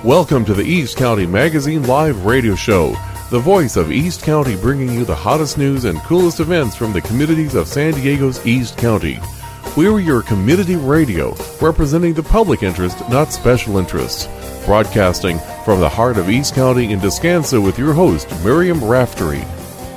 Welcome to the East County Magazine Live Radio Show, the voice of East County, bringing you the hottest news and coolest events from the communities of San Diego's East County. We're your community radio, representing the public interest, not special interests. Broadcasting from the heart of East County in Descanso with your host, Miriam Raftery.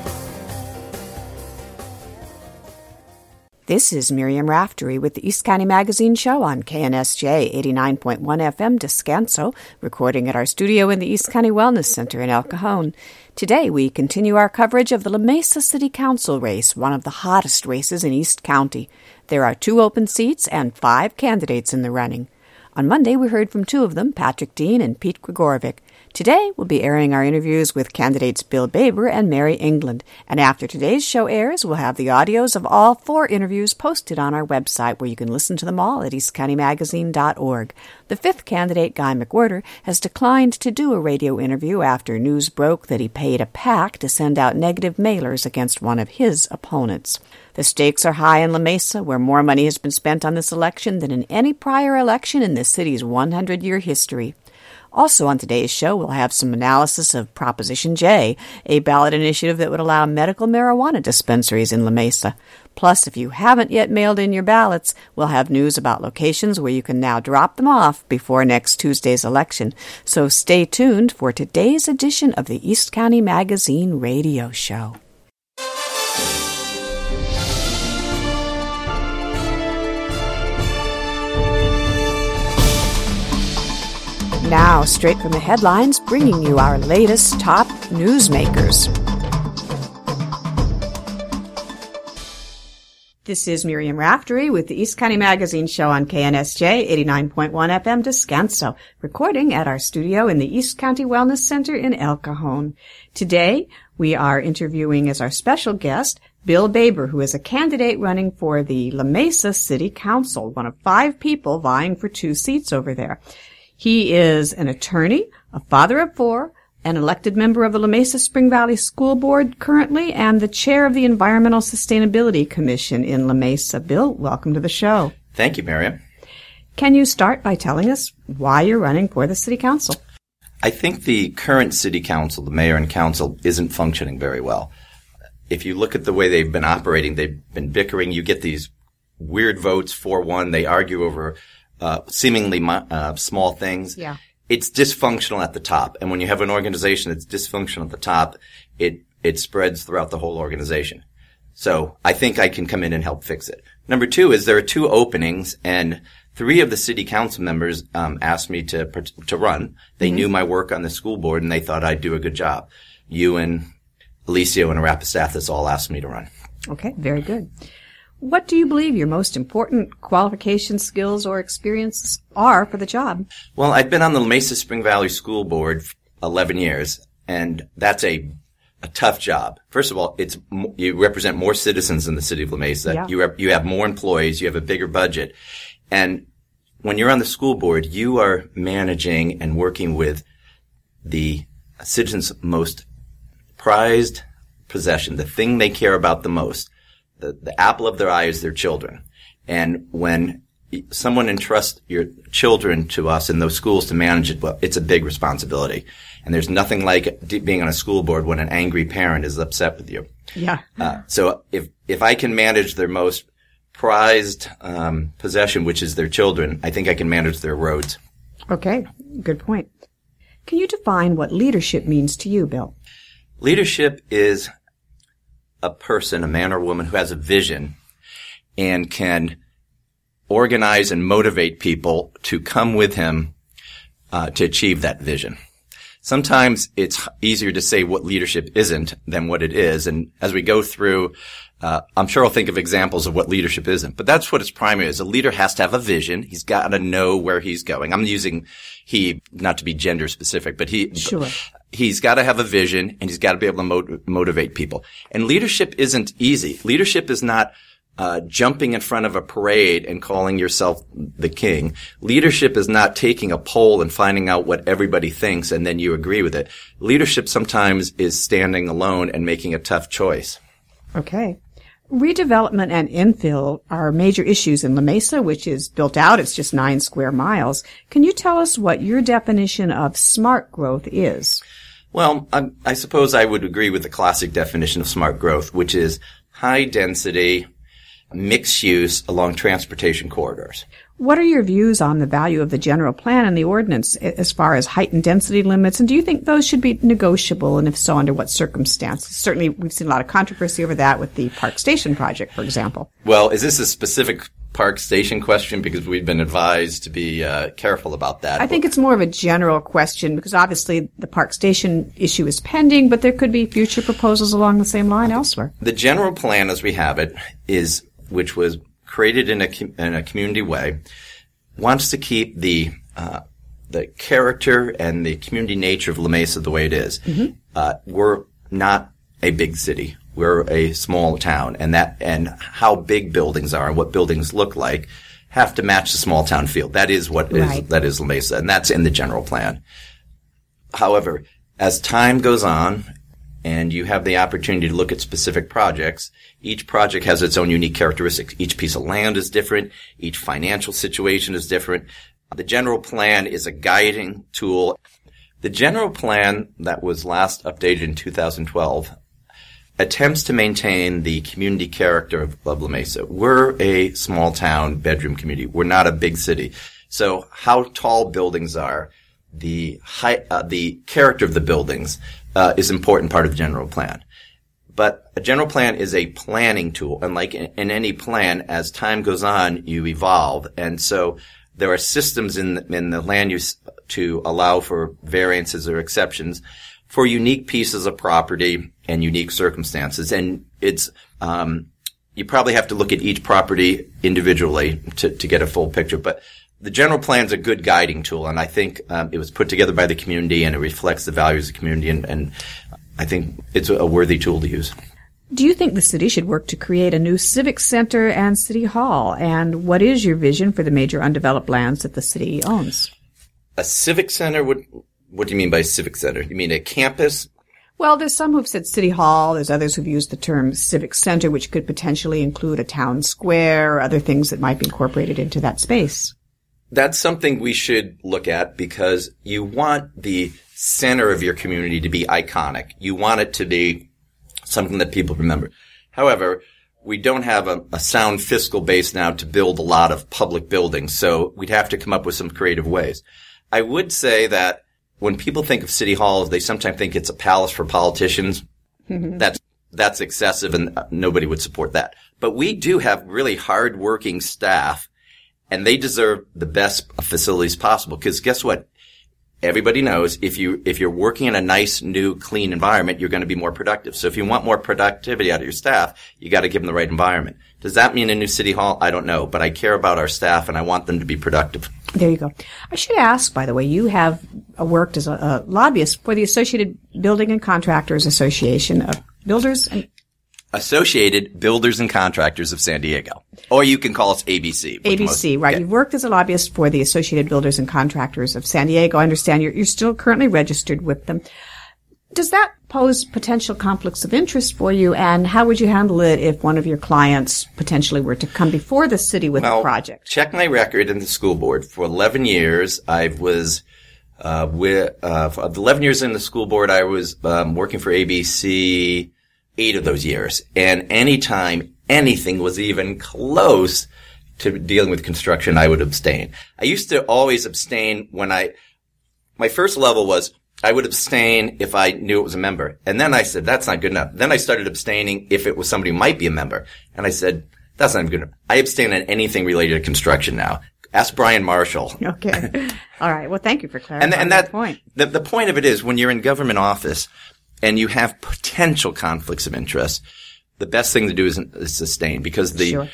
This is Miriam Raftery with the East County Magazine Show on KNSJ 89.1 FM Descanso, recording at our studio in the East County Wellness Center in El Cajon. Today we continue our coverage of the La Mesa City Council race, one of the hottest races in East County. There are 2 open seats and 5 candidates in the running. On Monday we heard from 2 of them, Patrick Dean and Pete Gregorovic. Today, we'll be airing our interviews with candidates Bill Baber and Mary England. And after today's show airs, we'll have the audios of all 4 interviews posted on our website, where you can listen to them all at eastcountymagazine.org. The 5th candidate, Guy McWhirter, has declined to do a radio interview after news broke that he paid a PAC to send out negative mailers against one of his opponents. The stakes are high in La Mesa, where more money has been spent on this election than in any prior election in the city's 100-year history. Also on today's show, we'll have some analysis of Proposition J, a ballot initiative that would allow medical marijuana dispensaries in La Mesa. Plus, if you haven't yet mailed in your ballots, we'll have news about locations where you can now drop them off before next Tuesday's election. So stay tuned for today's edition of the East County Magazine Radio Show. Now, straight from the headlines, bringing you our latest top newsmakers. This is Miriam Raftery with the East County Magazine Show on KNSJ 89.1 FM Descanso, recording at our studio in the East County Wellness Center in El Cajon. Today, we are interviewing as our special guest Bill Baber, who is a candidate running for the La Mesa City Council, one of 5 people vying for 2 seats over there. He is an attorney, a father of 4, an elected member of the La Mesa Spring Valley School Board currently, and the chair of the Environmental Sustainability Commission in La Mesa. Bill, welcome to the show. Thank you, Miriam. Can you start by telling us why you're running for the City Council? I think the current City Council, the mayor and council, isn't functioning very well. If you look at the way they've been operating, they've been bickering. You get these weird votes 4-1. They argue over seemingly small things. Yeah. It's dysfunctional at the top. And when you have an organization that's dysfunctional at the top, it spreads throughout the whole organization. So I think I can come in and help fix it. Number 2 is there are 2 openings, and 3 of the city council members asked me to run. They knew my work on the school board, and they thought I'd do a good job. You and Alicio and Arapastathis all asked me to run. Okay, very good. What do you believe your most important qualifications, skills, or experiences are for the job? Well, I've been on the La Mesa Spring Valley School Board for 11 years, and that's a tough job. First of all, you represent more citizens in the city of La Mesa. Yeah. You have more employees. You have a bigger budget. And when you're on the school board, you are managing and working with the citizens' most prized possession, the thing they care about the most. The apple of their eye is their children. And when someone entrusts your children to us in those schools to manage it, well, it's a big responsibility. And there's nothing like being on a school board when an angry parent is upset with you. Yeah. So if I can manage their most prized possession, which is their children, I think I can manage their roads. Okay, good point. Can you define what leadership means to you, Bill? Leadership is a person, a man or woman, who has a vision and can organize and motivate people to come with him to achieve that vision. Sometimes it's easier to say what leadership isn't than what it is. And as we go through, I'm sure I'll think of examples of what leadership isn't. But that's what its primary is. A leader has to have a vision. He's got to know where he's going. I'm using he, not to be gender specific, but Sure. He's got to have a vision, and he's got to be able to motivate people. And leadership isn't easy. Leadership is not jumping in front of a parade and calling yourself the king. Leadership is not taking a poll and finding out what everybody thinks and then you agree with it. Leadership sometimes is standing alone and making a tough choice. Okay. Redevelopment and infill are major issues in La Mesa, which is built out. It's just 9 square miles. Can you tell us what your definition of smart growth is? Well, I suppose I would agree with the classic definition of smart growth, which is high density, mixed use along transportation corridors. What are your views on the value of the general plan and the ordinance as far as height and density limits? And do you think those should be negotiable? And if so, under what circumstances? Certainly, we've seen a lot of controversy over that with the Park Station project, for example. Well, is this a specific Park Station question? Because we've been advised to be careful about that. I think it's more of a general question because obviously the Park Station issue is pending, but there could be future proposals along the same line elsewhere. The general plan as we have it is, which was created in a community way, wants to keep the character and the community nature of La Mesa the way it is. Mm-hmm. We're not a big city. We're a small town, and how big buildings are and what buildings look like have to match the small town feel. That is that is La Mesa, and that's in the general plan. However, as time goes on, and you have the opportunity to look at specific projects, each project has its own unique characteristics. Each piece of land is different. Each financial situation is different. The general plan is a guiding tool. The general plan that was last updated in 2012 attempts to maintain the community character of La Mesa. We're a small town bedroom community. We're not a big city. So how tall buildings are, the height, the character of the buildings, is an important part of the general plan. But a general plan is a planning tool. And like in any plan, as time goes on, you evolve. And so there are systems in the land use to allow for variances or exceptions for unique pieces of property and unique circumstances. And it's, you probably have to look at each property individually to get a full picture. But the general plan is a good guiding tool, and I think it was put together by the community, and it reflects the values of the community, and I think it's a worthy tool to use. Do you think the city should work to create a new civic center and city hall? And what is your vision for the major undeveloped lands that the city owns? A civic center? What do you mean by civic center? You mean a campus? Well, there's some who've said city hall. There's others who've used the term civic center, which could potentially include a town square or other things that might be incorporated into that space. That's something we should look at because you want the center of your community to be iconic. You want it to be something that people remember. However, we don't have a sound fiscal base now to build a lot of public buildings, so we'd have to come up with some creative ways. I would say that when people think of city halls, they sometimes think it's a palace for politicians. Mm-hmm. That's excessive, and nobody would support that. But we do have really hard-working staff, and they deserve the best facilities possible. Because guess what? Everybody knows if you're working in a nice, new, clean environment, you're going to be more productive. So if you want more productivity out of your staff, you got to give them the right environment. Does that mean a new city hall? I don't know, but I care about our staff and I want them to be productive. There you go. I should ask, by the way, you have worked as a lobbyist for the Associated Building and Contractors Association of Builders and Associated Builders and Contractors of San Diego. Or you can call us ABC. ABC, right. Yeah. You've worked as a lobbyist for the Associated Builders and Contractors of San Diego. I understand you're still currently registered with them. Does that pose potential conflicts of interest for you, and how would you handle it if one of your clients potentially were to come before the city with a project? Check my record in the school board. For 11 years, I was for 11 years in the school board, I was working for ABC 8 of those years. And anytime anything was even close to dealing with construction, I would abstain. I used to always abstain my first level was I would abstain if I knew it was a member. And then I said, that's not good enough. Then I started abstaining if it was somebody who might be a member. And I said, that's not good enough. I abstain on anything related to construction now. Ask Brian Marshall. Okay. All right. Well, thank you for clarifying that point. The point of it is when you're in government office and you have potential conflicts of interest, the best thing to do is sustain because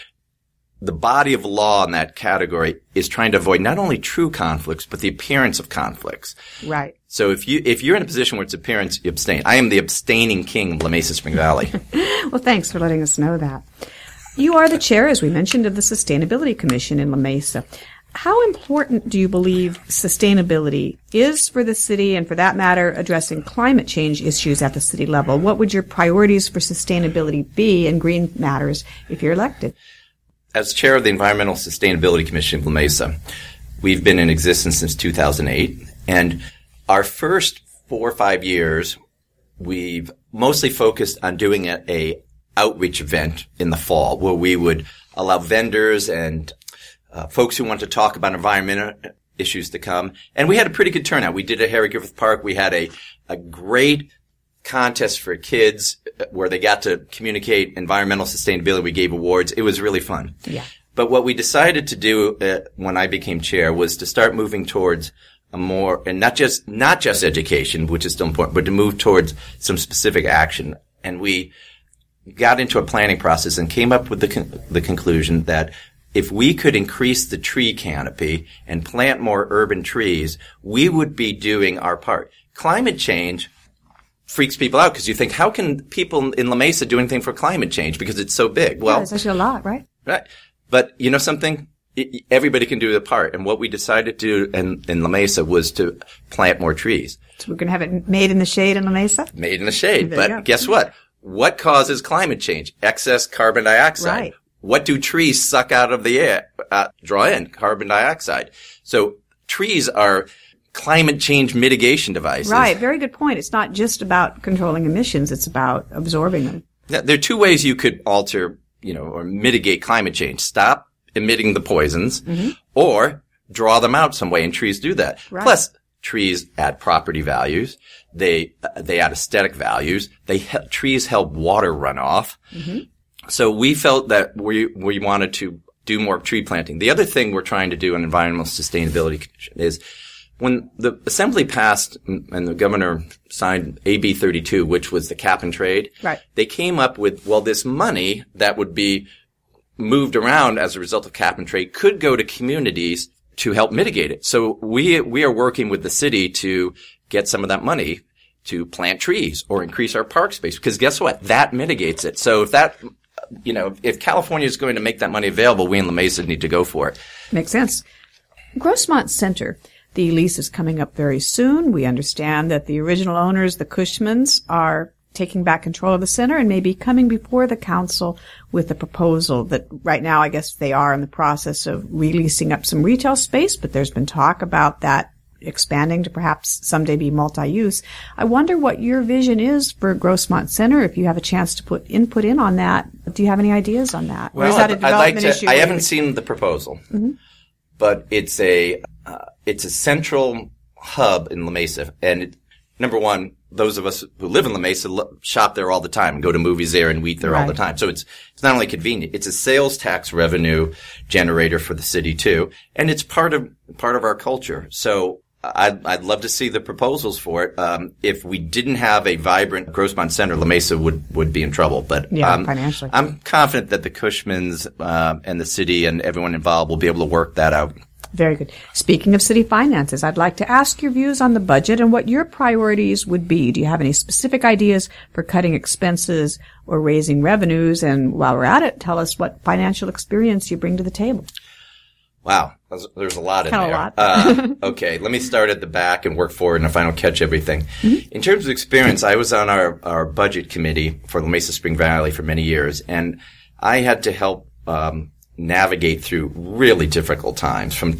the body of law in that category is trying to avoid not only true conflicts, but the appearance of conflicts. Right. So if you're in a position where it's appearance, you abstain. I am the abstaining king of La Mesa Spring Valley. Well, thanks for letting us know that. You are the chair, as we mentioned, of the Sustainability Commission in La Mesa. How important do you believe sustainability is for the city, and for that matter, addressing climate change issues at the city level? What would your priorities for sustainability be in green matters if you're elected? As chair of the Environmental Sustainability Commission of La Mesa, we've been in existence since 2008, and our first 4 or 5 years, we've mostly focused on doing a outreach event in the fall where we would allow vendors and folks who want to talk about environmental issues to come. And we had a pretty good turnout. We did it at Harry Griffith Park. We had a great contest for kids where they got to communicate environmental sustainability. We gave awards. It was really fun. Yeah. But what we decided to do when I became chair was to start moving towards a more, and not just education, which is still important, but to move towards some specific action. And we got into a planning process and came up with the conclusion that if we could increase the tree canopy and plant more urban trees, we would be doing our part. Climate change freaks people out because you think, how can people in La Mesa do anything for climate change because it's so big? Well, it's actually a lot, right? Right. But you know something? Everybody can do their part. And what we decided to do in La Mesa was to plant more trees. So we're going to have it made in the shade in La Mesa? Made in the shade. But guess what? What causes climate change? Excess carbon dioxide. Right. What do trees suck out of the air? Draw in carbon dioxide. So trees are climate change mitigation devices. Right. Very good point. It's not just about controlling emissions. It's about absorbing them. Yeah, there are two ways you could alter, or mitigate climate change. Stop emitting the poisons or draw them out some way, and trees do that. Right. Plus, trees add property values. They add aesthetic values. Trees help water runoff. So we felt that we wanted to do more tree planting. The other thing we're trying to do in Environmental Sustainability Commission is when the Assembly passed and the governor signed AB 32, which was the cap and trade, right, they came up with, this money that would be moved around as a result of cap and trade could go to communities to help mitigate it. So we are working with the city to get some of that money to plant trees or increase our park space, because guess what? That mitigates it. So if California is going to make that money available, we in La Mesa need to go for it. Makes sense. Grossmont Center, the lease is coming up very soon. We understand that the original owners, the Cushmans, are taking back control of the center and may be coming before the council with a proposal that right now I guess they are in the process of releasing up some retail space, but there's been talk about that expanding to perhaps someday be multi-use. I wonder what your vision is for Grossmont Center, if you have a chance to put input in on that. Do you have any ideas on that? Well, or is that a development issue? I haven't seen the proposal, but it's a central hub in La Mesa. And number one, those of us who live in La Mesa shop there all the time and go to movies there and eat there all the time. So it's not only convenient, it's a sales tax revenue generator for the city too. And it's part of our culture. So I'd love to see the proposals for it. If we didn't have a vibrant Grossmont Center, La Mesa would be in trouble. But financially, I'm confident that the Cushmans and the city and everyone involved will be able to work that out. Very good. Speaking of city finances, I'd like to ask your views on the budget and what your priorities would be. Do you have any specific ideas for cutting expenses or raising revenues? And while we're at it, tell us what financial experience you bring to the table. Wow. There's a lot in there. A lot. Okay. Let me start at the back and work forward, and if I don't catch everything. In terms of experience, I was on our budget committee for La Mesa Spring Valley for many years, and I had to help navigate through really difficult times from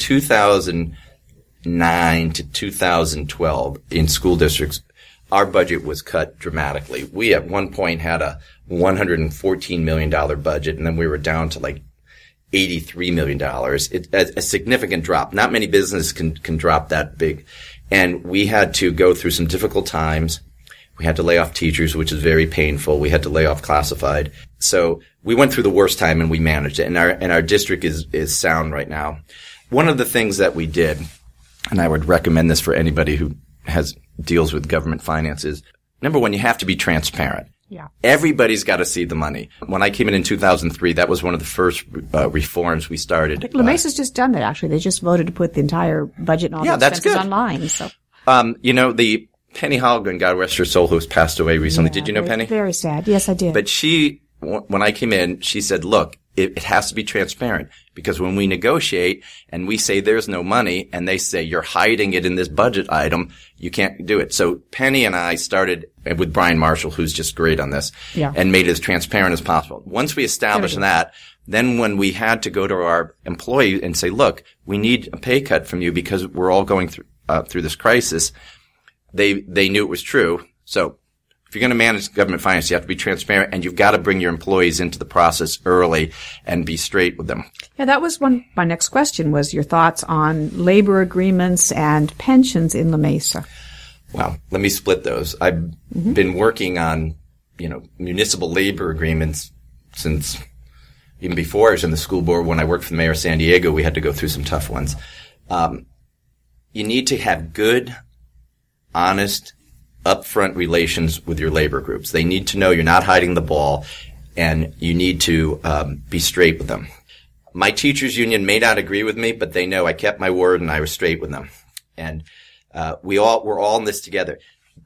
2009 to 2012 in school districts. Our budget was cut dramatically. We at one point had a $114 million budget, and then we were down to like $83 million. It's a significant drop. Not many businesses can drop that big. And we had to go through some difficult times. We had to lay off teachers, which is very painful. We had to lay off classified. So we went through the worst time and we managed it. And our district is sound right now. One of the things that we did, and I would recommend this for anybody who deals with government finances, number one, you have to be transparent. Yeah. Everybody's got to see the money. When I came in 2003, that was one of the first reforms we started. I think La Mesa's just done that, actually. They just voted to put the entire budget and all the expenses online. So, the Penny Holligan, God rest her soul, who has passed away recently. Did you know Penny? Very sad. Yes, I did. But when I came in, she said, look, it has to be transparent. Because when we negotiate and we say there's no money and they say you're hiding it in this budget item, you can't do it. So Penny and I started with Brian Marshall, who's just great on this, and made it as transparent as possible. Once we established that, then when we had to go to our employee and say, look, we need a pay cut from you because we're all going through this crisis, they knew it was true. So if you're going to manage government finance, you have to be transparent, and you've got to bring your employees into the process early and be straight with them. Yeah, that was my next question was your thoughts on labor agreements and pensions in La Mesa. Well, let me split those. I've been working on, municipal labor agreements since even before I was in the school board. When I worked for the mayor of San Diego, we had to go through some tough ones. You need to have good, honest, upfront relations with your labor groups. They need to know you're not hiding the ball, and you need to be straight with them. My teachers union may not agree with me, but they know I kept my word and I was straight with them. And we're all in this together.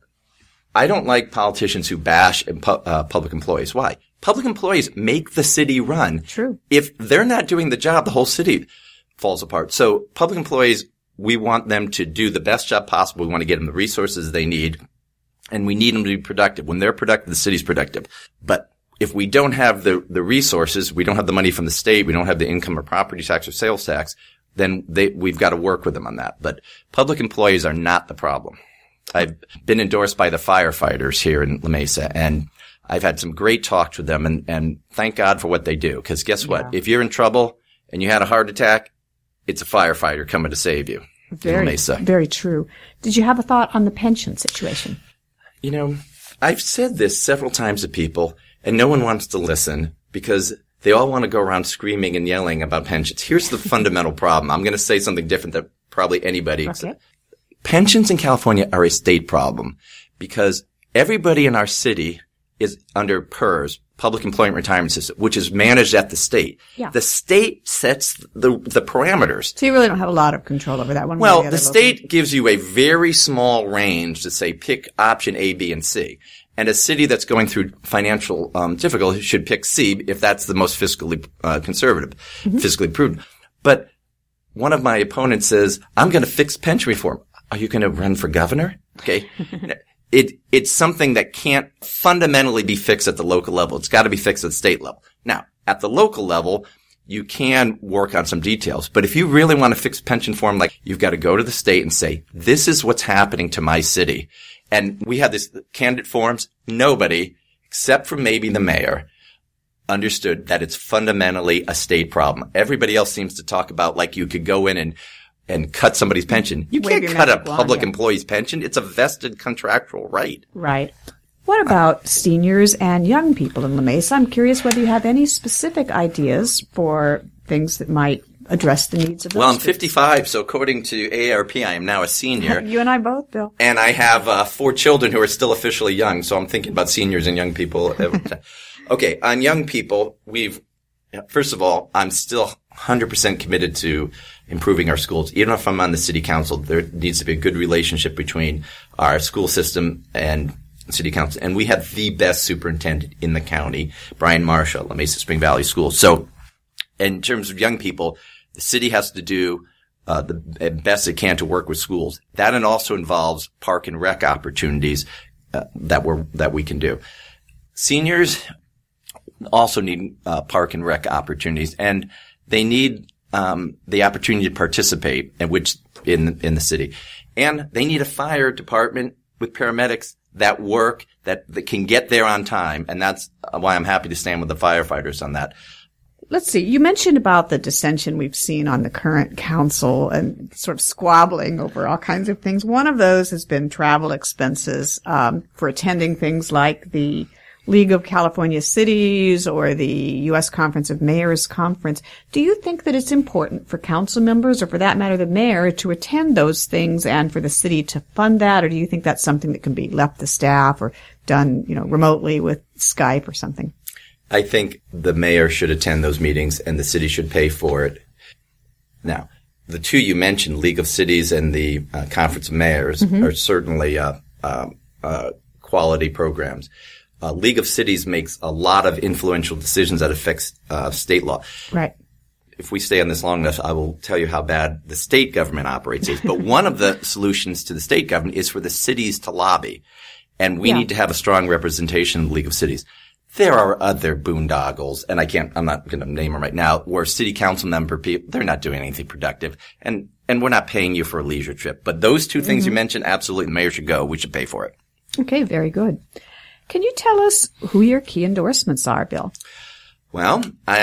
I don't like politicians who bash public employees. Why? Public employees make the city run. True. If they're not doing the job, the whole city falls apart. So public employees, we want them to do the best job possible. We want to get them the resources they need. And we need them to be productive. When they're productive, the city's productive. But if we don't have the resources, we don't have the money from the state, we don't have the income or property tax or sales tax, then we've got to work with them on that. But public employees are not the problem. I've been endorsed by the firefighters here in La Mesa, and I've had some great talks with them, and thank God for what they do. Because guess what? If you're in trouble and you had a heart attack, it's a firefighter coming to save you in La Mesa. Very true. Did you have a thought on the pension situation? I've said this several times to people, and no one wants to listen because they all want to go around screaming and yelling about pensions. Here's the fundamental problem. I'm going to say something different than probably anybody. Okay. Pensions in California are a state problem because everybody in our city is under PERS, Public Employment Retirement System, which is managed at the state. Yeah. The state sets the parameters. So you really don't have a lot of control over that one. Well, the state gives you a very small range to say pick option A, B, and C. And a city that's going through financial difficulty should pick C if that's the most fiscally conservative, fiscally prudent. But one of my opponents says, I'm going to fix pension reform. Are you going to run for governor? Okay. It's something that can't fundamentally be fixed at the local level. It's got to be fixed at the state level. Now, at the local level, you can work on some details. But if you really want to fix pension reform, you've got to go to the state and say, this is what's happening to my city. And we had this candidate forums. Nobody, except for maybe the mayor, understood that it's fundamentally a state problem. Everybody else seems to talk about you could go in and cut somebody's pension. You can't cut a public employee's pension. It's a vested contractual right. Right. What about seniors and young people in La Mesa? I'm curious whether you have any specific ideas for things that might address the needs of those. Well, I'm 55, so according to AARP, I am now a senior. You and I both, Bill. And I have 4 children who are still officially young, so I'm thinking about seniors and young people. Okay, on young people, first of all, I'm still 100% committed to improving our schools. Even if I'm on the city council, there needs to be a good relationship between our school system and city council. And we have the best superintendent in the county, Brian Marshall, La Mesa Spring Valley Schools. So in terms of young people, the city has to do the best it can to work with schools. That and also involves park and rec opportunities that we can do. Seniors also need park and rec opportunities, and they need the opportunity to participate in the city. And they need a fire department with paramedics that work, that can get there on time. And that's why I'm happy to stand with the firefighters on that. Let's see. You mentioned about the dissension we've seen on the current council and sort of squabbling over all kinds of things. One of those has been travel expenses for attending things like the League of California Cities or the U.S. Conference of Mayors Conference. Do you think that it's important for council members, or for that matter, the mayor, to attend those things and for the city to fund that? Or do you think that's something that can be left to staff or done, remotely with Skype or something? I think the mayor should attend those meetings and the city should pay for it. Now, the two you mentioned, League of Cities and the Conference of Mayors, are certainly quality programs. League of Cities makes a lot of influential decisions that affect state law. Right. if we stay on this long enough, I will tell you how bad the state government operates is. But one of the solutions to the state government is for the cities to lobby. And we need to have a strong representation in the League of Cities. There are other boondoggles, and I'm not going to name them right now, where city council member people, they're not doing anything productive. And we're not paying you for a leisure trip. But those two things you mentioned, absolutely, the mayor should go. We should pay for it. Okay, very good. Can you tell us who your key endorsements are, Bill? Well,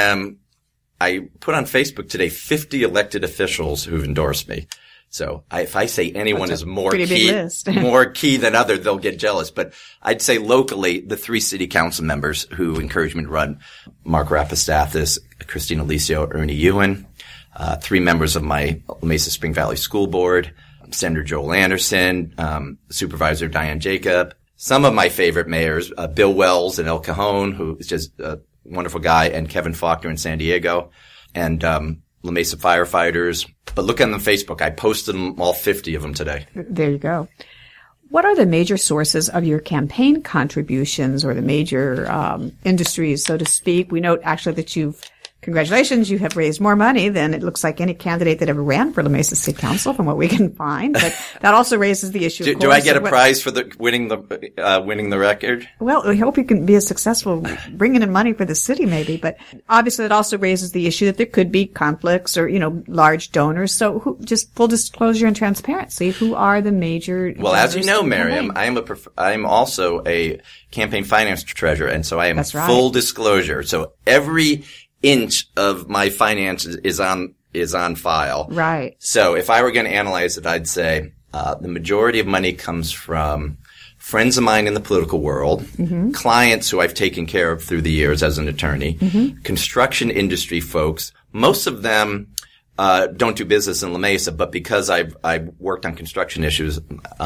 I put on Facebook today 50 elected officials who've endorsed me. So if I say anyone is more key than other, they'll get jealous. But I'd say locally, the 3 city council members who encouraged me to run, Mark Rapastathis, Christina Alicio, Ernie Ewan, 3 members of my Mesa Spring Valley School Board, Senator Joel Anderson, Supervisor Diane Jacob, some of my favorite mayors, Bill Wells in El Cajon, who is just a wonderful guy, and Kevin Faulkner in San Diego, and La Mesa firefighters. But look on the Facebook. I posted them, all 50 of them today. There you go. What are the major sources of your campaign contributions, or the major industries, so to speak? We note actually that congratulations, you have raised more money than it looks like any candidate that ever ran for La Mesa City Council, from what we can find. But that also raises the issue. Do I get a prize for winning the record? Well, we hope you can be as successful bringing in money for the city, maybe. But obviously, it also raises the issue that there could be conflicts or large donors. So, just full disclosure and transparency. Who are the major? Well, as you know, Miriam, I am also a campaign finance treasurer, and so I am full disclosure. So every inch of my finances is on file. Right. So if I were going to analyze it, I'd say the majority of money comes from friends of mine in the political world, clients who I've taken care of through the years as an attorney, construction industry folks. Most of them don't do business in La Mesa, but because I've worked on construction issues,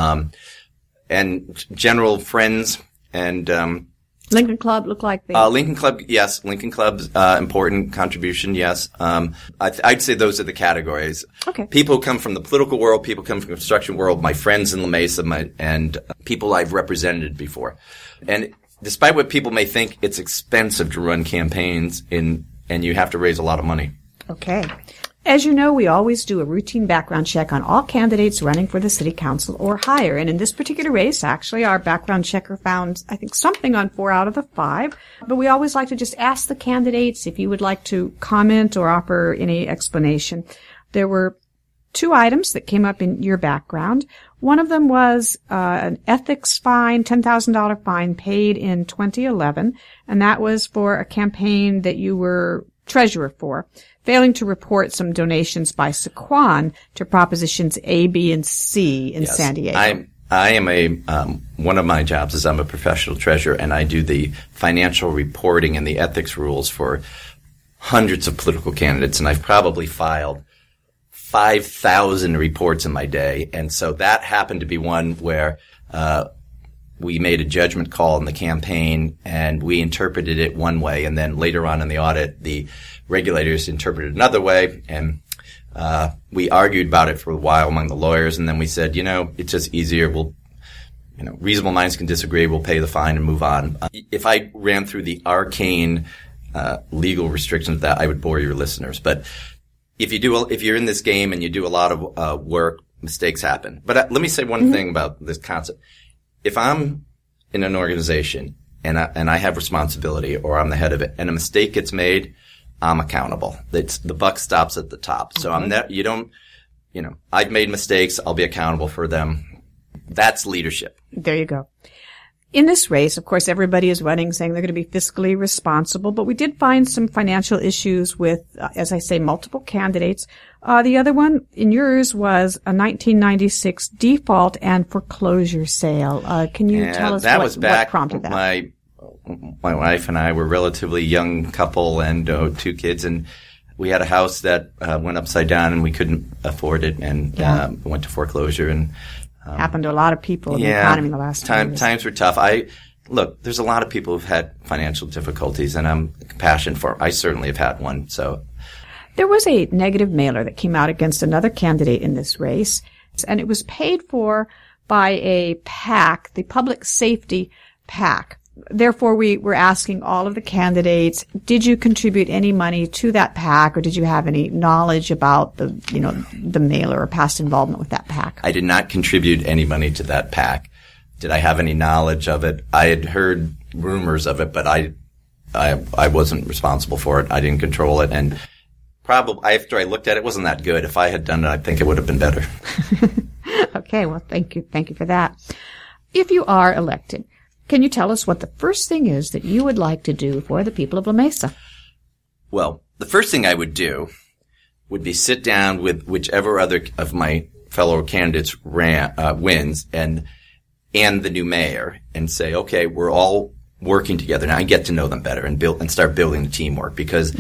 and general friends and Lincoln Club look like Lincoln Club, yes. Lincoln Club's important contribution, yes. I'd say those are the categories. Okay. People who come from the political world, people come from the construction world, my friends in La Mesa, and people I've represented before. And despite what people may think, it's expensive to run campaigns and you have to raise a lot of money. Okay. As you know, we always do a routine background check on all candidates running for the city council or higher. And in this particular race, actually, our background checker found, I think, something on 4 out of the 5. But we always like to just ask the candidates if you would like to comment or offer any explanation. There were 2 items that came up in your background. One of them was an ethics fine, $10,000 fine paid in 2011. And that was for a campaign that you were treasurer for, failing to report some donations by Sequan to propositions A, B, and C in San Diego. I am one of my jobs is I'm a professional treasurer, and I do the financial reporting and the ethics rules for hundreds of political candidates, and I've probably filed 5,000 reports in my day. And so that happened to be one where we made a judgment call in the campaign, and we interpreted it one way, and then later on in the audit, the regulators interpreted it another way, and we argued about it for a while among the lawyers, and then we said, it's just easier. Reasonable minds can disagree. We'll pay the fine and move on. If I ran through the arcane legal restrictions of that, I would bore your listeners. But if you're in this game and you do a lot of work, mistakes happen. But let me say one thing about this concept. If I'm in an organization and I have responsibility, or I'm the head of it, and a mistake gets made, I'm accountable. The buck stops at the top. So I've made mistakes. I'll be accountable for them. That's leadership. There you go. In this race, of course, everybody is running saying they're going to be fiscally responsible, but we did find some financial issues with, as I say, multiple candidates. The other one in yours was a 1996 default and foreclosure sale. Can you tell us what prompted that? My wife and I were a relatively young couple and 2 kids, and we had a house that went upside down and we couldn't afford it, and went to foreclosure. And happened to a lot of people in the economy in the last time. Times were tough. Look, there's a lot of people who've had financial difficulties, and I'm compassionate for them. I certainly have had one. So there was a negative mailer that came out against another candidate in this race, and it was paid for by a PAC, the Public Safety PAC. therefore, we're asking all of the candidates, did you contribute any money to that PAC, or did you have any knowledge about the mailer or past involvement with that PAC? I did not contribute any money to that PAC. Did I have any knowledge of it? I had heard rumors of it, but I wasn't responsible for it. I didn't control it, and probably after I looked at it, it wasn't that good. If I had done it, I think it would have been better. Okay, well, thank you for that. If you are elected, can you tell us what the first thing is that you would like to do for the people of La Mesa? Well, the first thing I would do would be sit down with whichever other of my fellow candidates wins and the new mayor and say, okay, we're all working together now and get to know them better and start building the teamwork, because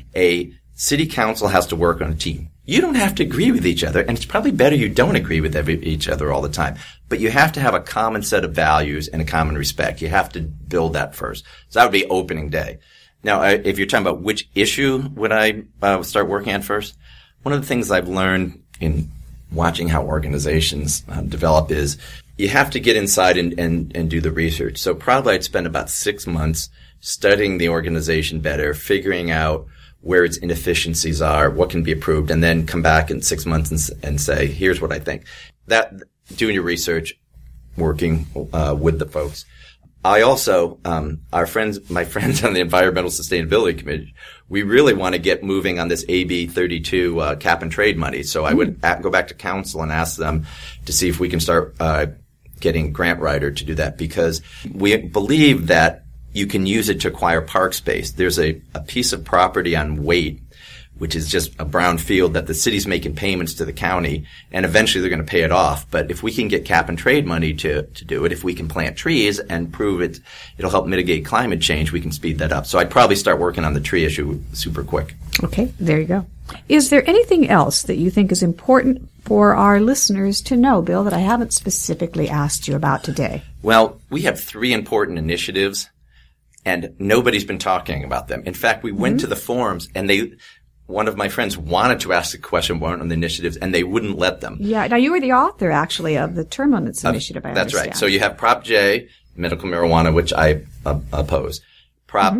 a city council has to work on a team. You don't have to agree with each other, and it's probably better you don't agree with each other all the time. But you have to have a common set of values and a common respect. You have to build that first. So that would be opening day. Now, if you're talking about which issue would I start working on first, one of the things I've learned in watching how organizations develop is you have to get inside and do the research. So probably I'd spend about 6 months studying the organization better, figuring out where its inefficiencies are, what can be improved, and then come back in 6 months and say, here's what I think. That, doing your research, working with the folks. I also, my friends on the Environmental Sustainability Committee, we really want to get moving on this AB 32 cap and trade money. So I would go back to council and ask them to see if we can start getting grant writer to do that, because we believe that you can use it to acquire park space. There's a piece of property on Waite, which is just a brown field that the city's making payments to the county, and eventually they're going to pay it off. But if we can get cap and trade money to do it, if we can plant trees and prove it'll help mitigate climate change, we can speed that up. So I'd probably start working on the tree issue super quick. Okay, there you go. Is there anything else that you think is important for our listeners to know, Bill, that I haven't specifically asked you about today? Well, we have 3 important initiatives, and nobody's been talking about them. In fact, we went to the forums, and one of my friends wanted to ask a question on the initiatives, and they wouldn't let them. Yeah. Now, you were the author, actually, of the term limits initiative, I understand. That's right. So you have Prop J, medical marijuana, which I oppose. Prop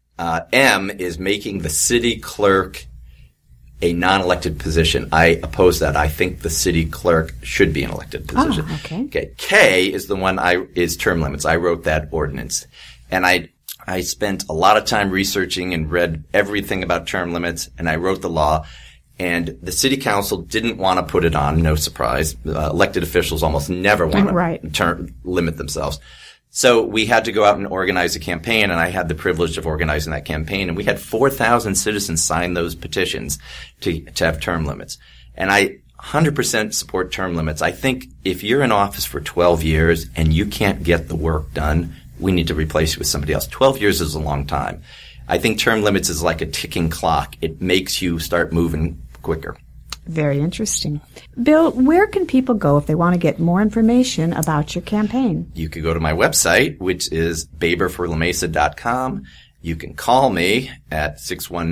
M is making the city clerk a non-elected position. I oppose that. I think the city clerk should be an elected position. Oh, okay. Okay. K is the one is term limits. I wrote that ordinance. And I spent a lot of time researching and read everything about term limits, and I wrote the law. And the city council didn't want to put it on, no surprise. Elected officials almost never want to limit themselves. So we had to go out and organize a campaign, and I had the privilege of organizing that campaign. And we had 4,000 citizens sign those petitions to have term limits. And I 100% support term limits. I think if you're in office for 12 years and you can't get the work done, we need to replace you with somebody else. 12 years is a long time. I think term limits is like a ticking clock. It makes you start moving quicker. Very interesting. Bill, where can people go if they want to get more information about your campaign? You can go to my website, which is baberforlamesa.com. You can call me at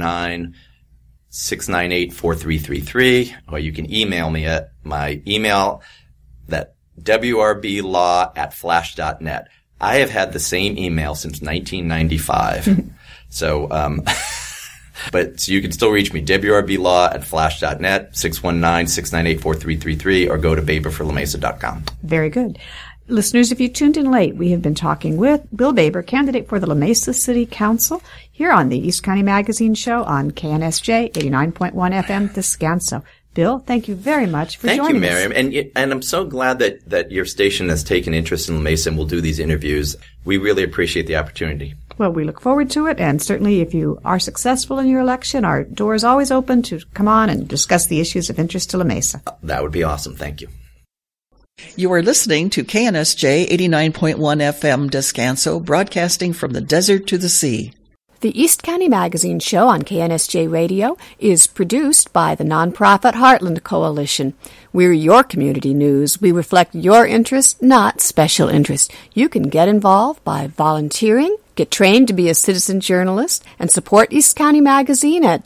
619-698-4333, or you can email me at my email, that wrblaw@flash.net. I have had the same email since 1995. So, but you can still reach me, wrblaw@flash.net, 619-698-4333, or go to baberforlamesa.com. Very good. Listeners, if you tuned in late, we have been talking with Bill Baber, candidate for the La Mesa City Council, here on the East County Magazine Show on KNSJ 89.1 FM, Descanso. Bill, thank you very much for joining us. Thank you, Miriam. And I'm so glad that your station has taken interest in La Mesa and will do these interviews. We really appreciate the opportunity. Well, we look forward to it, and certainly if you are successful in your election, our door is always open to come on and discuss the issues of interest to La Mesa. That would be awesome. Thank you. You are listening to KNSJ 89.1 FM Descanso, broadcasting from the desert to the sea. The East County Magazine Show on KNSJ Radio is produced by the nonprofit Heartland Coalition. We're your community news. We reflect your interest, not special interest. You can get involved by volunteering, get trained to be a citizen journalist, and support East County Magazine at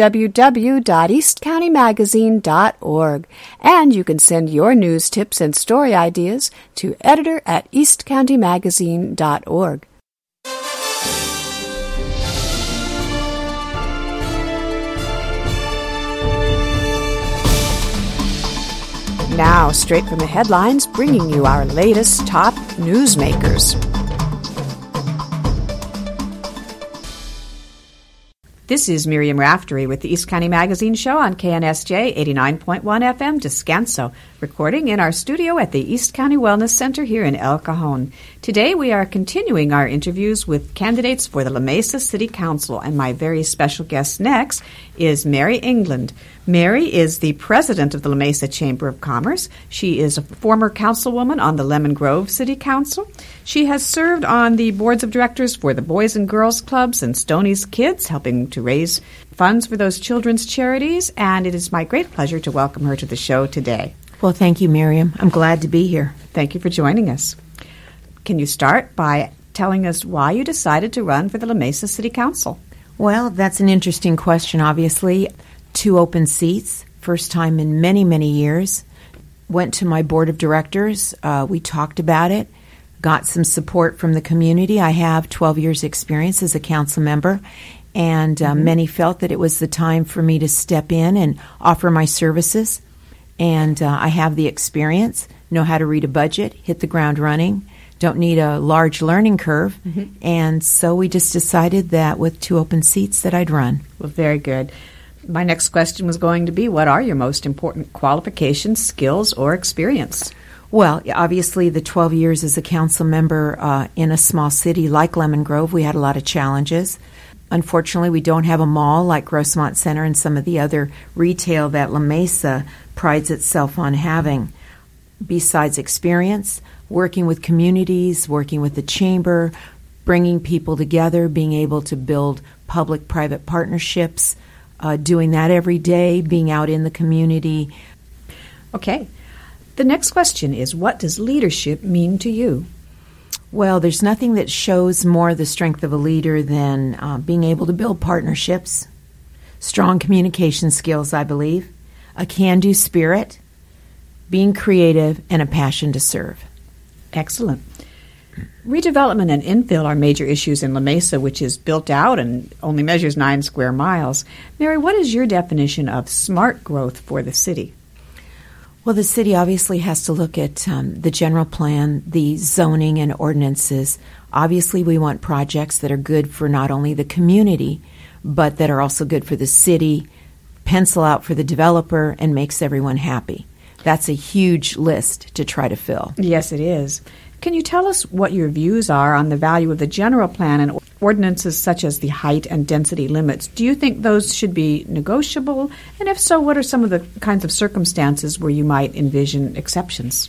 www.eastcountymagazine.org. And you can send your news tips and story ideas to editor@eastcountymagazine.org. Now, straight from the headlines, bringing you our latest top newsmakers. This is Miriam Raftery with the East County Magazine Show on KNSJ 89.1 FM Descanso, recording in our studio at the East County Wellness Center here in El Cajon. Today we are continuing our interviews with candidates for the La Mesa City Council, and my very special guest next is Mary England. Mary is the president of the La Mesa Chamber of Commerce. She is a former councilwoman on the Lemon Grove City Council. She has served on the boards of directors for the Boys and Girls Clubs and Stoney's Kids, helping to raise funds for those children's charities, and it is my great pleasure to welcome her to the show today. Well, thank you, Miriam. I'm glad to be here. Thank you for joining us. Can you start by telling us why you decided to run for the La Mesa City Council? Well, that's an interesting question, obviously. 2 open seats, first time in many, many years. Went to my board of directors. We talked about it, got some support from the community. I have 12 years' experience as a council member, and many felt that it was the time for me to step in and offer my services. And I have the experience, know how to read a budget, hit the ground running, don't need a large learning curve. And so we just decided that with 2 open seats that I'd run. Well, very good. My next question was going to be, what are your most important qualifications, skills, or experience? Well, obviously the 12 years as a council member in a small city like Lemon Grove, we had a lot of challenges. Unfortunately, we don't have a mall like Grossmont Center and some of the other retail that La Mesa prides itself on having. Besides experience, working with communities, working with the chamber, bringing people together, being able to build public-private partnerships, doing that every day, being out in the community. Okay. The next question is, what does leadership mean to you? Well, there's nothing that shows more the strength of a leader than being able to build partnerships, strong communication skills, I believe, a can-do spirit, being creative, and a passion to serve. Excellent. Redevelopment and infill are major issues in La Mesa, which is built out and only measures 9 square miles. Mary, what is your definition of smart growth for the city? Well, the city obviously has to look at the general plan, the zoning and ordinances. Obviously, we want projects that are good for not only the community, but that are also good for the city, pencil out for the developer, and makes everyone happy. That's a huge list to try to fill. Yes, it is. Can you tell us what your views are on the value of the general plan and ordinances such as the height and density limits? Do you think those should be negotiable? And if so, what are some of the kinds of circumstances where you might envision exceptions?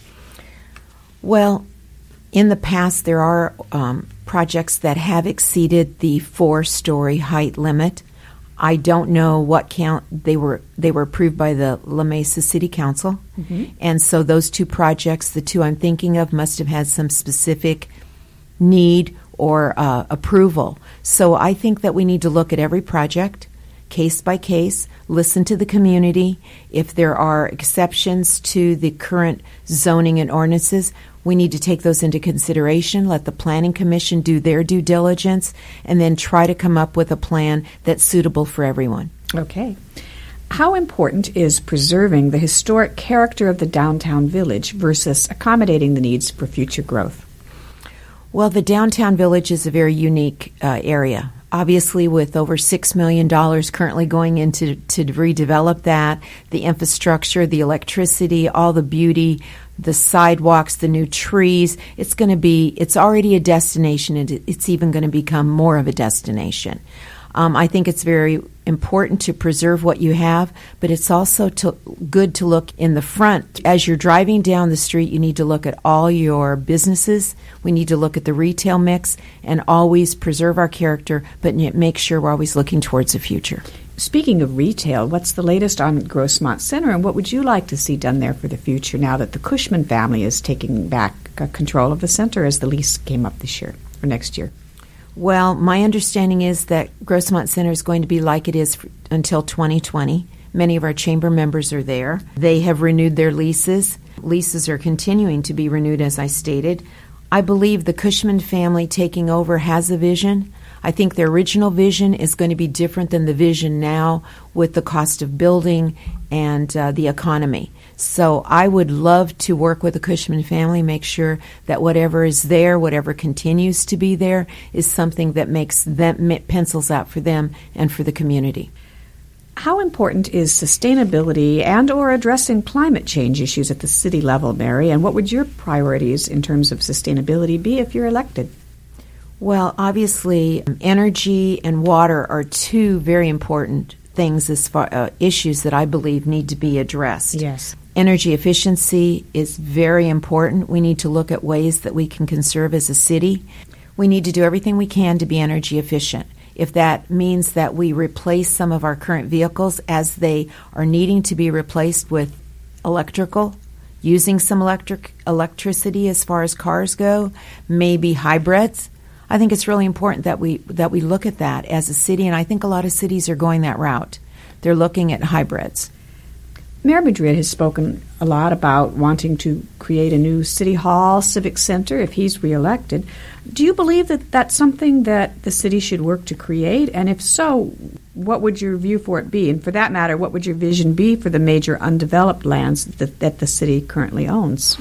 Well, in the past, there are projects that have exceeded the 4-story height limit. I don't know what count they were approved by the La Mesa City Council. And so those 2 projects, the 2 I'm thinking of, must have had some specific need or approval. So I think that we need to look at every project, case by case, listen to the community. If there are exceptions to the current zoning and ordinances, we need to take those into consideration, let the Planning Commission do their due diligence, and then try to come up with a plan that's suitable for everyone. Okay. How important is preserving the historic character of the downtown village versus accommodating the needs for future growth? Well, the downtown village is a very unique area. Obviously, with over $6 million currently going into to redevelop that, the infrastructure, the electricity, all the beauty, the sidewalks, the new trees, it's already a destination, and it's even going to become more of a destination. I think it's very important to preserve what you have, but it's also good to look in the front. As you're driving down the street, you need to look at all your businesses. We need to look at the retail mix and always preserve our character, but make sure we're always looking towards the future. Speaking of retail, what's the latest on Grossmont Center, and what would you like to see done there for the future now that the Cushman family is taking back control of the center as the lease came up this year or next year? Well, my understanding is that Grossmont Center is going to be like it is until 2020. Many of our chamber members are there. They have renewed their leases. Leases are continuing to be renewed, as I stated. I believe the Cushman family taking over has a vision. I think their original vision is going to be different than the vision now with the cost of building and the economy. So I would love to work with the Cushman family, make sure that whatever is there, whatever continues to be there, is something that makes them pencils out for them and for the community. How important is sustainability and or addressing climate change issues at the city level, Mary? And what would your priorities in terms of sustainability be if you're elected? Well, obviously, energy and water are two very important things as far issues that I believe need to be addressed. Yes. Energy efficiency is very important. We need to look at ways that we can conserve as a city. We need to do everything we can to be energy efficient. If that means that we replace some of our current vehicles as they are needing to be replaced with electrical, using some electricity as far as cars go, maybe hybrids, I think it's really important that we look at that as a city, and I think a lot of cities are going that route. They're looking at hybrids. Mayor Madrid has spoken a lot about wanting to create a new city hall, civic center, if he's reelected. Do you believe that that's something that the city should work to create? And if so, what would your view for it be? And for that matter, what would your vision be for the major undeveloped lands that the city currently owns?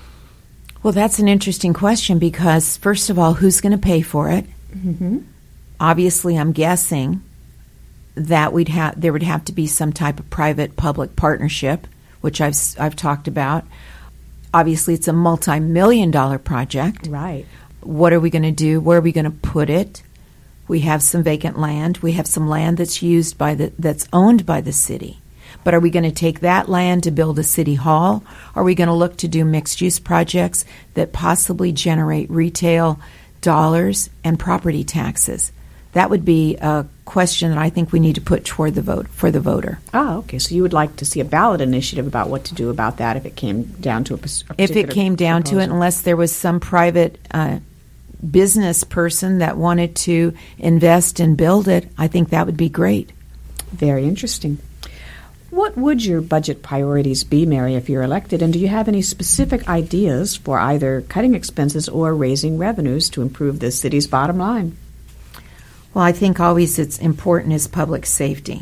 Well, that's an interesting question because, first of all, who's going to pay for it? Mm-hmm. Obviously, I'm guessing that there would have to be some type of private-public partnership, which I've talked about. Obviously, it's a multi-million-dollar project. Right. What are we going to do? Where are we going to put it? We have some vacant land. We have some land that's that's owned by the city. But are we going to take that land to build a city hall? Are we going to look to do mixed-use projects that possibly generate retail dollars and property taxes? That would be a question that I think we need to put toward the vote for the voter. Oh, okay. So you would like to see a ballot initiative about what to do about that if it came down to a particular If it came down proposal. to it, unless there was some private business person that wanted to invest and build it, I think that would be great. Very interesting. What would your budget priorities be, Mary, if you're elected? And do you have any specific ideas for either cutting expenses or raising revenues to improve the city's bottom line? Well, I think always it's important is public safety.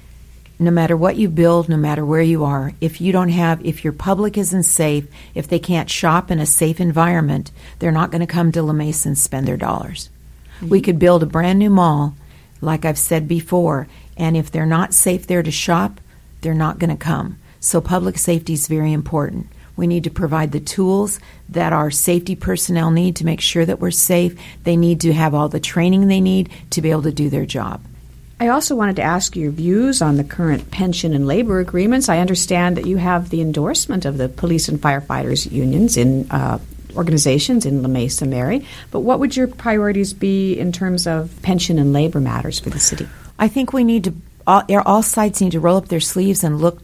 No matter what you build, no matter where you are, if your public isn't safe, if they can't shop in a safe environment, they're not going to come to La Mesa and spend their dollars. Mm-hmm. We could build a brand new mall, like I've said before, and if they're not safe there to shop, they're not going to come. So public safety is very important. We need to provide the tools that our safety personnel need to make sure that we're safe. They need to have all the training they need to be able to do their job. I also wanted to ask your views on the current pension and labor agreements. I understand that you have the endorsement of the police and firefighters unions in organizations in La Mesa, Mary. But what would your priorities be in terms of pension and labor matters for the city? I think we need to all sides need to roll up their sleeves and look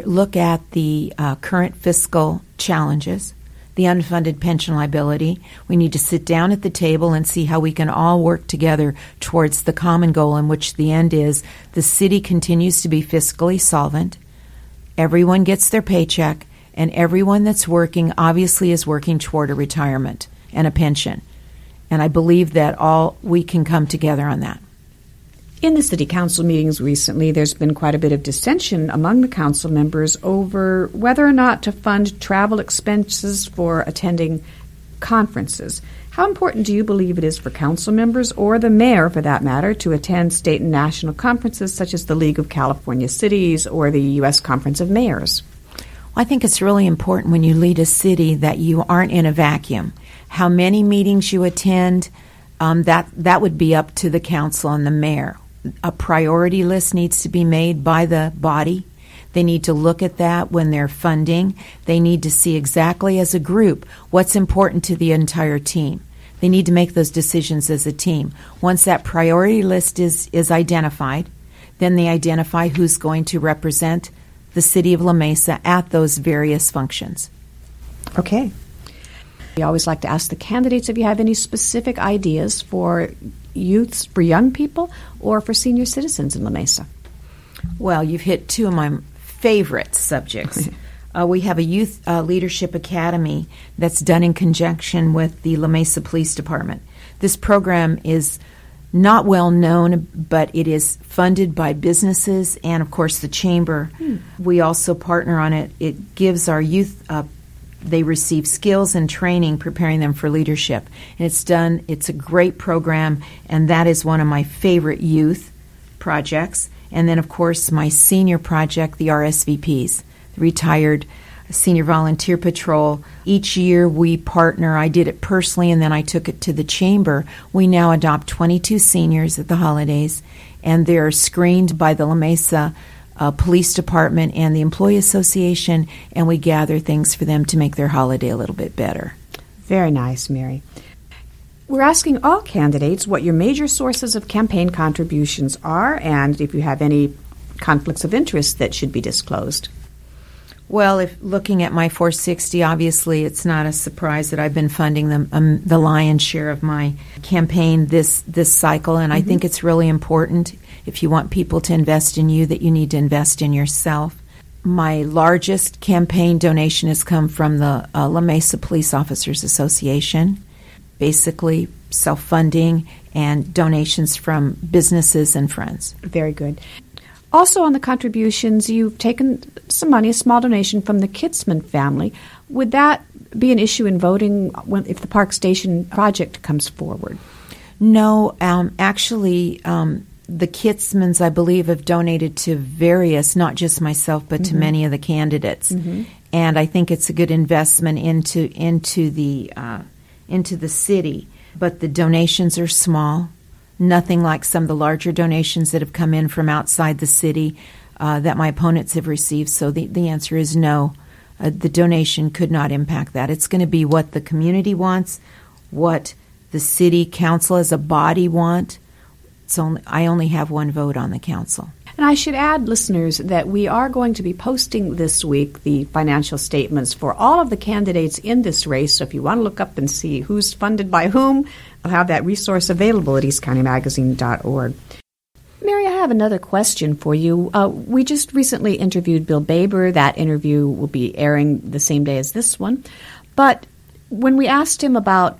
at the current fiscal challenges, the unfunded pension liability. We need to sit down at the table and see how we can all work together towards the common goal, in which the end is the city continues to be fiscally solvent, everyone gets their paycheck, and everyone that's working obviously is working toward a retirement and a pension. And I believe that all we can come together on that. In the city council meetings recently, there's been quite a bit of dissension among the council members over whether or not to fund travel expenses for attending conferences. How important do you believe it is for council members, or the mayor for that matter, to attend state and national conferences such as the League of California Cities or the U.S. Conference of Mayors? I think it's really important when you lead a city that you aren't in a vacuum. How many meetings you attend, that would be up to the council and the mayor. A priority list needs to be made by the body. They need to look at that when they're funding. They need to see exactly as a group what's important to the entire team. They need to make those decisions as a team. Once that priority list is identified, then they identify who's going to represent the city of La Mesa at those various functions. Okay. We always like to ask the candidates if you have any specific ideas for youths, for young people, or for senior citizens in La Mesa. Well, you've hit two of my favorite subjects. We have a youth leadership academy that's done in conjunction with the La Mesa Police Department. This program is not well known, but it is funded by businesses and, of course, the Chamber. We also partner on it. It gives our youth, they receive skills and training, preparing them for leadership. And it's a great program, and that is one of my favorite youth projects. And then, of course, my senior project, the RSVPs, the Retired Senior Volunteer Patrol. Each year we partner. I did it personally, and then I took it to the Chamber. We now adopt 22 seniors at the holidays, and they're screened by the La Mesa Police Department and the Employee Association, and we gather things for them to make their holiday a little bit better. Very nice, Mary. We're asking all candidates what your major sources of campaign contributions are, and if you have any conflicts of interest that should be disclosed. Well, if looking at my 460, obviously it's not a surprise that I've been funding the lion's share of my campaign this cycle, and I think it's really important, if you want people to invest in you, that you need to invest in yourself. My largest campaign donation has come from the La Mesa Police Officers Association, basically self-funding and donations from businesses and friends. Very good. Also on the contributions, you've taken some money, a small donation from the Kitzman family. Would that be an issue in voting if the Park Station project comes forward? No, actually, the Kitzmans, I believe, have donated to various, not just myself, but to many of the candidates. And I think it's a good investment into the city. But the donations are small. Nothing like some of the larger donations that have come in from outside the city that my opponents have received. So the answer is no. The donation could not impact that. It's going to be what the community wants, what the city council as a body want. I only have one vote on the council. And I should add, listeners, that we are going to be posting this week the financial statements for all of the candidates in this race. So if you want to look up and see who's funded by whom, I'll have that resource available at eastcountymagazine.org. Mary, I have another question for you. We just recently interviewed Bill Baber. That interview will be airing the same day as this one. But when we asked him about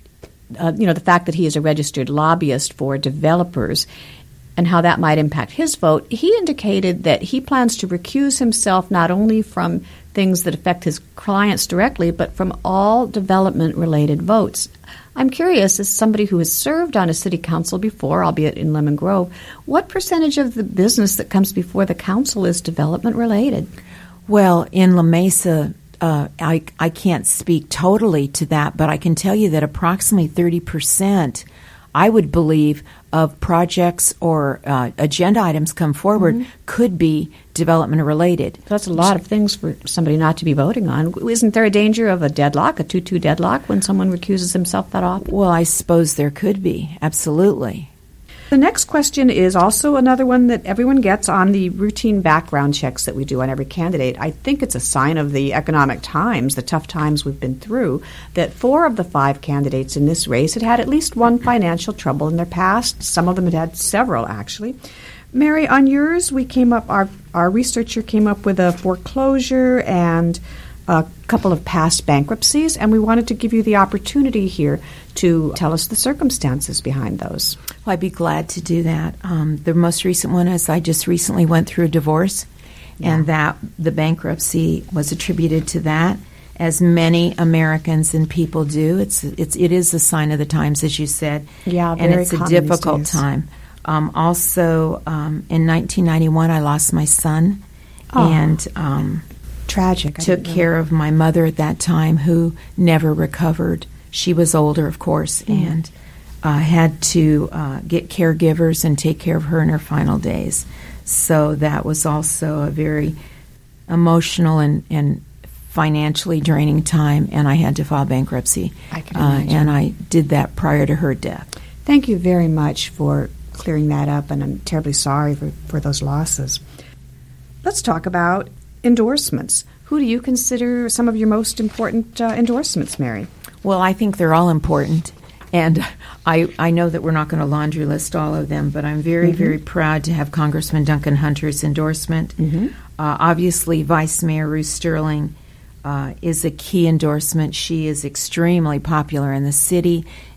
the fact that he is a registered lobbyist for developers and how that might impact his vote, he indicated that he plans to recuse himself not only from things that affect his clients directly, but from all development-related votes. I'm curious, as somebody who has served on a city council before, albeit in Lemon Grove, what percentage of the business that comes before the council is development-related? Well, in La Mesa, I can't speak totally to that, but I can tell you that approximately 30%, I would believe, of projects or agenda items come forward could be development related. That's a lot of things for somebody not to be voting on. Isn't there a danger of a deadlock, a 2-2 deadlock, when someone recuses himself that often? Well, I suppose there could be, absolutely. The next question is also another one that everyone gets on the routine background checks that we do on every candidate. I think it's a sign of the economic times, the tough times we've been through, that 4 of the 5 candidates in this race had at least one financial trouble in their past. Some of them had several, actually. Mary, on yours, we came up, our researcher came up with a foreclosure and a couple of past bankruptcies, and we wanted to give you the opportunity here to tell us the circumstances behind those. Well, I'd be glad to do that. The most recent one is I just recently went through a divorce, and that the bankruptcy was attributed to that, as many Americans and people do. It is a sign of the times, as you said, and it's a difficult time. Also, in 1991, I lost my son, and tragic. Took care of my mother at that time, who never recovered. She was older, of course, and had to get caregivers and take care of her in her final days. So that was also a very emotional and financially draining time, and I had to file bankruptcy. I can imagine. And I did that prior to her death. Thank you very much for clearing that up, and I'm terribly sorry for those losses. Let's talk about endorsements. Who do you consider some of your most important endorsements, Mary? Well, I think they're all important, and I know that we're not going to laundry list all of them, but I'm very, very proud to have Congressman Duncan Hunter's endorsement. Obviously, Vice Mayor Ruth Sterling is a key endorsement. She is extremely popular in the city,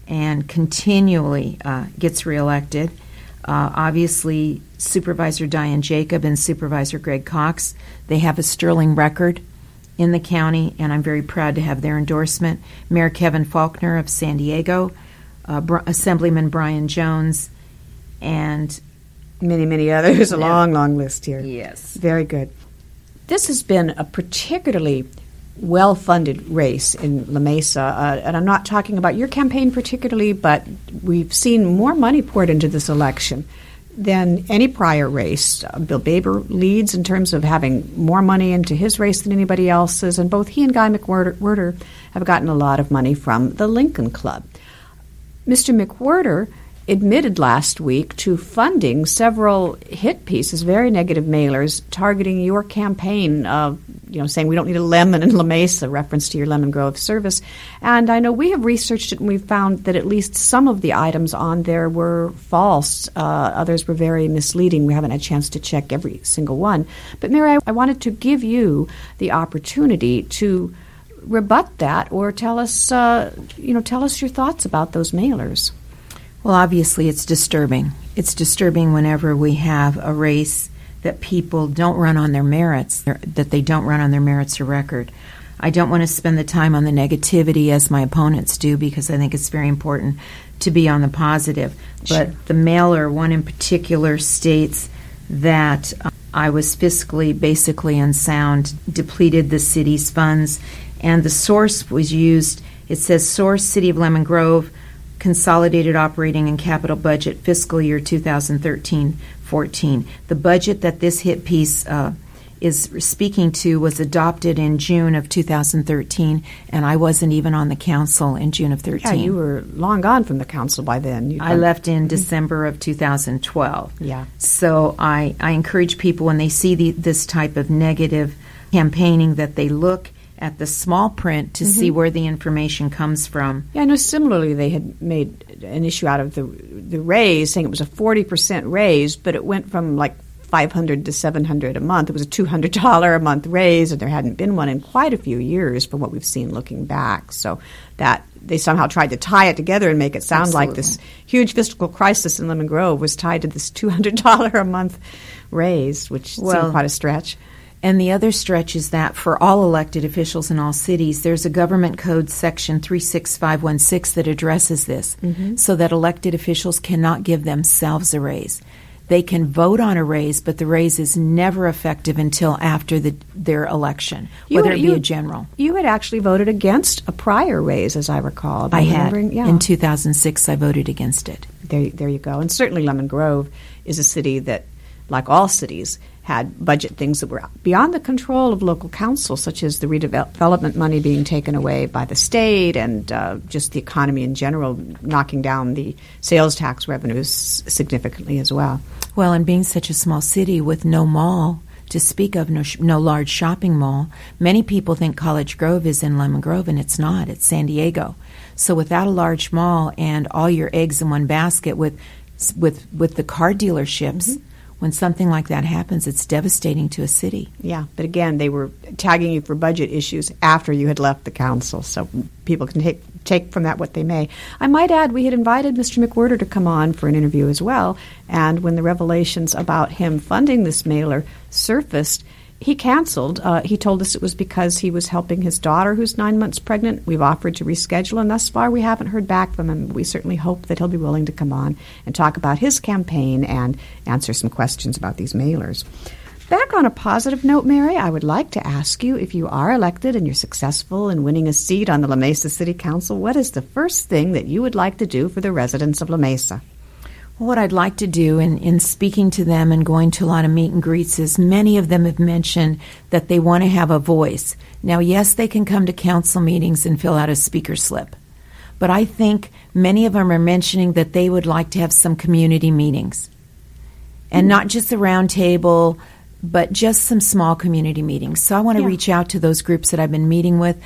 and continually gets reelected. Obviously, Supervisor Diane Jacob and Supervisor Greg Cox, they have a sterling record in the county, and I'm very proud to have their endorsement. Mayor Kevin Faulkner of San Diego, Assemblyman Brian Jones, and many others. A long list here. Yes. Very good. This has been a particularly well-funded race in La Mesa, and I'm not talking about your campaign particularly, but we've seen more money poured into this election than any prior race. Bill Baber leads in terms of having more money into his race than anybody else's, and both he and Guy McWhirter have gotten a lot of money from the Lincoln Club. Mr. McWhirter admitted last week to funding several hit pieces, very negative mailers, targeting your campaign, saying we don't need a lemon in La Mesa, reference to your Lemon Grove service. And I know we have researched it, and we've found that at least some of the items on there were false. Others were very misleading. We haven't had a chance to check every single one. But Mary, I wanted to give you the opportunity to rebut that, or tell us your thoughts about those mailers. Well, obviously, it's disturbing. It's disturbing whenever we have a race that people don't run on their merits, that they don't run on their merits or record. I don't want to spend the time on the negativity as my opponents do, because I think it's very important to be on the positive. But the mailer, one in particular, states that I was fiscally basically unsound, depleted the city's funds, and the source was used. It says, source, City of Lemon Grove, Consolidated Operating and Capital Budget, fiscal year 2013-14. The budget that this hit piece is speaking to was adopted in June of 2013, and I wasn't even on the council in June of 13. Yeah, you were long gone from the council by then. I left in December of 2012. Yeah. So I encourage people, when they see this type of negative campaigning, that they look at the small print to see where the information comes from. Yeah, I know similarly they had made an issue out of the raise, saying it was a 40% raise, but it went from like $500 to $700 a month. It was a $200 a month raise, and there hadn't been one in quite a few years from what we've seen looking back. So that they somehow tried to tie it together and make it sound like this huge fiscal crisis in Lemon Grove was tied to this $200 a month raise, which seemed quite a stretch. And the other stretch is that for all elected officials in all cities, there's a government code section 36516 that addresses this, so that elected officials cannot give themselves a raise. They can vote on a raise, but the raise is never effective until after their election, whether it be a general. You had actually voted against a prior raise, as I recall. I had. Yeah. In 2006, I voted against it. There you go. And certainly Lemon Grove is a city that, like all cities, had budget things that were beyond the control of local council, such as the redevelopment money being taken away by the state, and just the economy in general knocking down the sales tax revenues significantly as well. Well, and being such a small city with no mall to speak of, no large shopping mall, many people think College Grove is in Lemon Grove, and it's not. It's San Diego. So without a large mall and all your eggs in one basket with the car dealerships, when something like that happens, it's devastating to a city. Yeah, but again, they were tagging you for budget issues after you had left the council, so people can take from that what they may. I might add, we had invited Mr. McWhirter to come on for an interview as well, and when the revelations about him funding this mailer surfaced, he canceled. He told us it was because he was helping his daughter, who's 9 months pregnant. We've offered to reschedule, and thus far we haven't heard back from him. We certainly hope that he'll be willing to come on and talk about his campaign and answer some questions about these mailers. Back on a positive note, Mary, I would like to ask you, if you are elected and you're successful in winning a seat on the La Mesa City Council, what is the first thing that you would like to do for the residents of La Mesa? What I'd like to do in speaking to them and going to a lot of meet and greets is many of them have mentioned that they want to have a voice. Now, yes, they can come to council meetings and fill out a speaker slip, but I think many of them are mentioning that they would like to have some community meetings, and not just a round table, but just some small community meetings. So I want to reach out to those groups that I've been meeting with,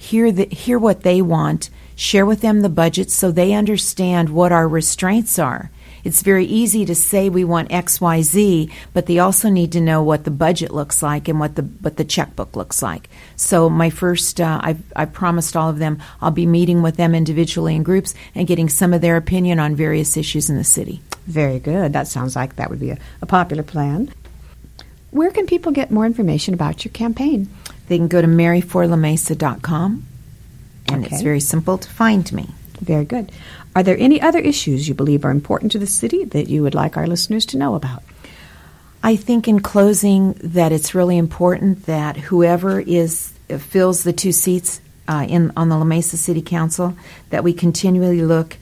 hear what they want, share with them the budget so they understand what our restraints are. It's very easy to say we want X, Y, Z, but they also need to know what the budget looks like and what the checkbook looks like. So my first, I promised all of them I'll be meeting with them individually in groups and getting some of their opinion on various issues in the city. Very good. That sounds like that would be a popular plan. Where can people get more information about your campaign? They can go to maryforlamesa.com, and Okay. it's very simple to find me. Very good. Are there any other issues you believe are important to the city that you would like our listeners to know about? I think in closing that it's really important that whoever fills the 2 seats on the La Mesa City Council, that we continually look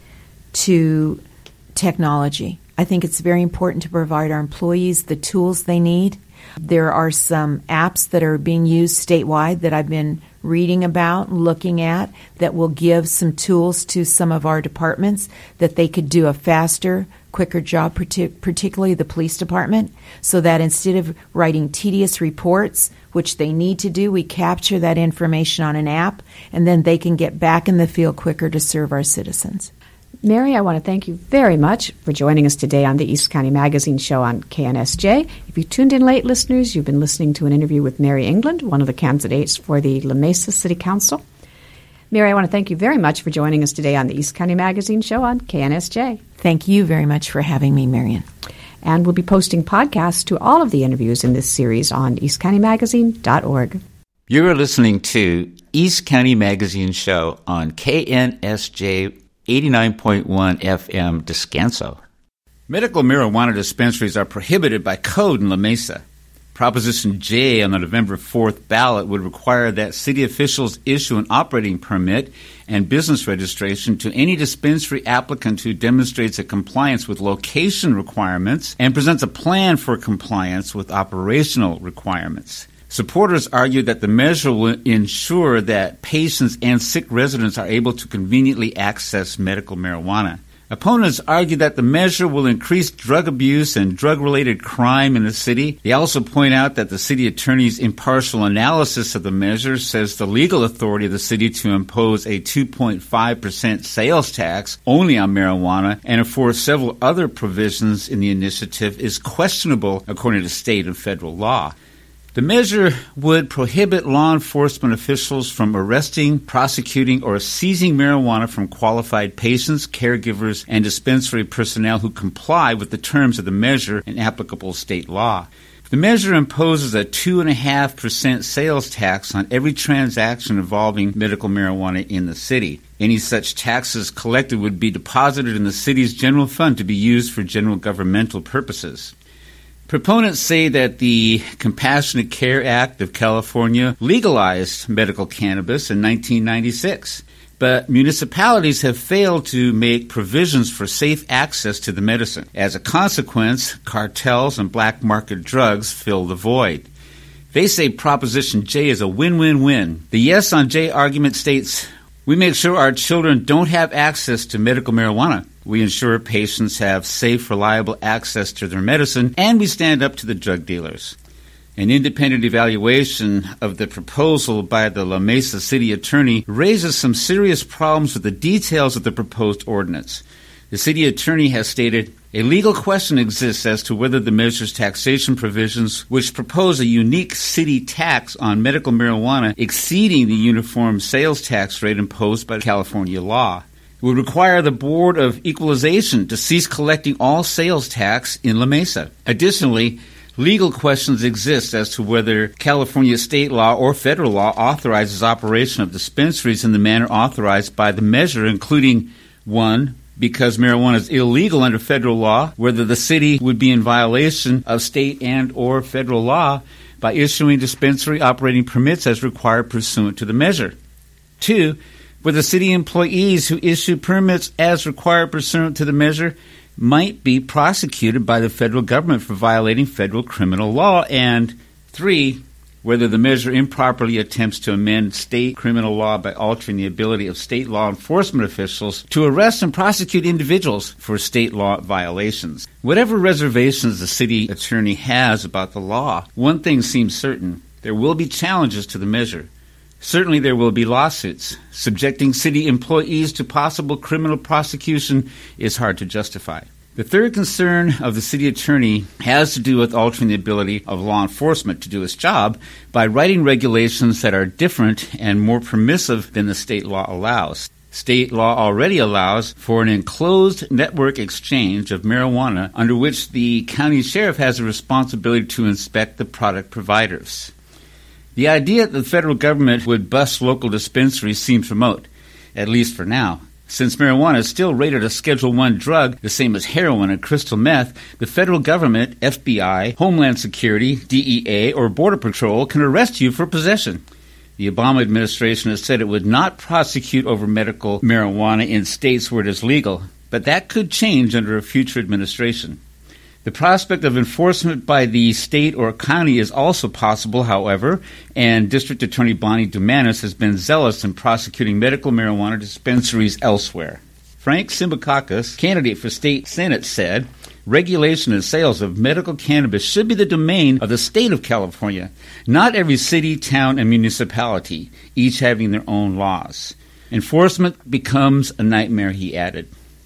to technology. I think it's very important to provide our employees the tools they need. There are some apps that are being used statewide that I've been reading about and looking at that will give some tools to some of our departments that they could do a faster, quicker job, particularly the police department, so that instead of writing tedious reports, which they need to do, we capture that information on an app, and then they can get back in the field quicker to serve our citizens. Mary, I want to thank you very much for joining us today on the East County Magazine show on KNSJ. If you tuned in late, listeners, you've been listening to an interview with Mary England, one of the candidates for the La Mesa City Council. Mary, I want to thank you very much for joining us today on the East County Magazine show on KNSJ. Thank you very much for having me, Marion. And we'll be posting podcasts to all of the interviews in this series on eastcountymagazine.org. You're listening to East County Magazine show on KNSJ 89.1 FM Descanso. Medical marijuana dispensaries are prohibited by code in La Mesa. Proposition J on the November 4th ballot would require that city officials issue an operating permit and business registration to any dispensary applicant who demonstrates a compliance with location requirements and presents a plan for compliance with operational requirements. Supporters argue that the measure will ensure that patients and sick residents are able to conveniently access medical marijuana. Opponents argue that the measure will increase drug abuse and drug-related crime in the city. They also point out that the city attorney's impartial analysis of the measure says the legal authority of the city to impose a 2.5% sales tax only on marijuana and for several other provisions in the initiative is questionable according to state and federal law. The measure would prohibit law enforcement officials from arresting, prosecuting, or seizing marijuana from qualified patients, caregivers, and dispensary personnel who comply with the terms of the measure and applicable state law. The measure imposes a 2.5% sales tax on every transaction involving medical marijuana in the city. Any such taxes collected would be deposited in the city's general fund to be used for general governmental purposes. Proponents say that the Compassionate Care Act of California legalized medical cannabis in 1996, but municipalities have failed to make provisions for safe access to the medicine. As a consequence, cartels and black market drugs fill the void. They say Proposition J is a win-win-win. The yes on J argument states, we make sure our children don't have access to medical marijuana. We ensure patients have safe, reliable access to their medicine, and we stand up to the drug dealers. An independent evaluation of the proposal by the La Mesa city attorney raises some serious problems with the details of the proposed ordinance. The city attorney has stated, a legal question exists as to whether the measure's taxation provisions, which propose a unique city tax on medical marijuana exceeding the uniform sales tax rate imposed by California law, would require the Board of Equalization to cease collecting all sales tax in La Mesa. Additionally, legal questions exist as to whether California state law or federal law authorizes operation of dispensaries in the manner authorized by the measure, including 1, because marijuana is illegal under federal law, whether the city would be in violation of state and or federal law by issuing dispensary operating permits as required pursuant to the measure. 2, whether city employees who issue permits as required pursuant to the measure might be prosecuted by the federal government for violating federal criminal law. And 3, whether the measure improperly attempts to amend state criminal law by altering the ability of state law enforcement officials to arrest and prosecute individuals for state law violations. Whatever reservations the city attorney has about the law, one thing seems certain: there will be challenges to the measure. Certainly there will be lawsuits. Subjecting city employees to possible criminal prosecution is hard to justify. The third concern of the city attorney has to do with altering the ability of law enforcement to do its job by writing regulations that are different and more permissive than the state law allows. State law already allows for an enclosed network exchange of marijuana under which the county sheriff has a responsibility to inspect the product providers. The idea that the federal government would bust local dispensaries seems remote, at least for now. Since marijuana is still rated a Schedule I drug, the same as heroin and crystal meth, the federal government, FBI, Homeland Security, DEA, or Border Patrol can arrest you for possession. The Obama administration has said it would not prosecute over medical marijuana in states where it is legal, but that could change under a future administration. The prospect of enforcement by the state or county is also possible, however, and District Attorney Bonnie Dumanis has been zealous in prosecuting medical marijuana dispensaries elsewhere. Frank Simbakakis, candidate for state senate, said, "Regulation and sales of medical cannabis should be the domain of the state of California, not every city, town, and municipality, each having their own laws. Enforcement becomes a nightmare," he added.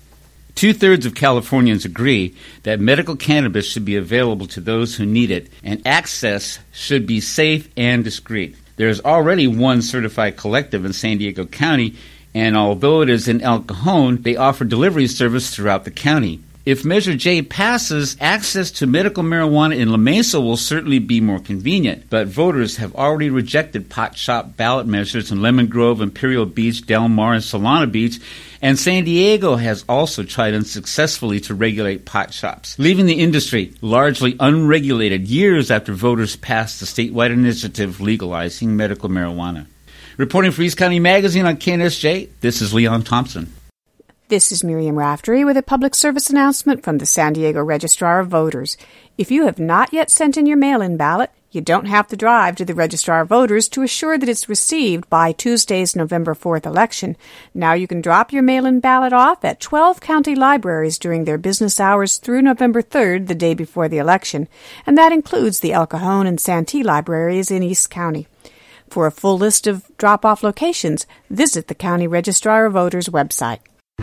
2/3 of Californians agree that medical cannabis should be available to those who need it, and access should be safe and discreet. There is already one certified collective in San Diego County, and although it is in El Cajon, they offer delivery service throughout the county. If Measure J passes, access to medical marijuana in La Mesa will certainly be more convenient, but voters have already rejected pot shop ballot measures in Lemon Grove, Imperial Beach, Del Mar, and Solana Beach, and San Diego has also tried unsuccessfully to regulate pot shops, leaving the industry largely unregulated years after voters passed the statewide initiative legalizing medical marijuana. Reporting for East County Magazine on KNSJ, this is Leon Thompson. This is Miriam Raftery with a public service announcement from the San Diego Registrar of Voters. If you have not yet sent in your mail-in ballot, you don't have to drive to the Registrar of Voters to assure that it's received by Tuesday's November 4th election. Now you can drop your mail-in ballot off at 12 county libraries during their business hours through November 3rd, the day before the election, and that includes the El Cajon and Santee libraries in East County. For a full list of drop-off locations, visit the County Registrar of Voters website.